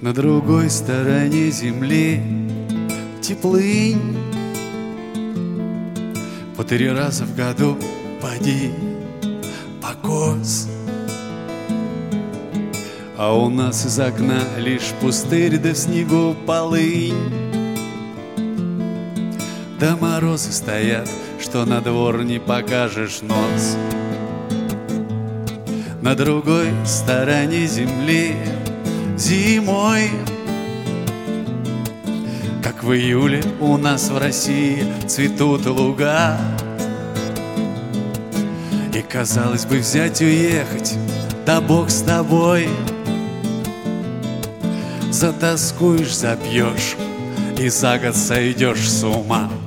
На другой стороне земли теплынь. По 3 раза в году поди покос. А у нас из окна лишь пустырь, да в снегу полынь. Да морозы стоят, что на двор не покажешь нос. На другой стороне земли зимой, как в июле у нас в России цветут луга. И казалось бы взять уехать, да Бог с тобой. Затоскуешь, запьешь и за год сойдешь с ума.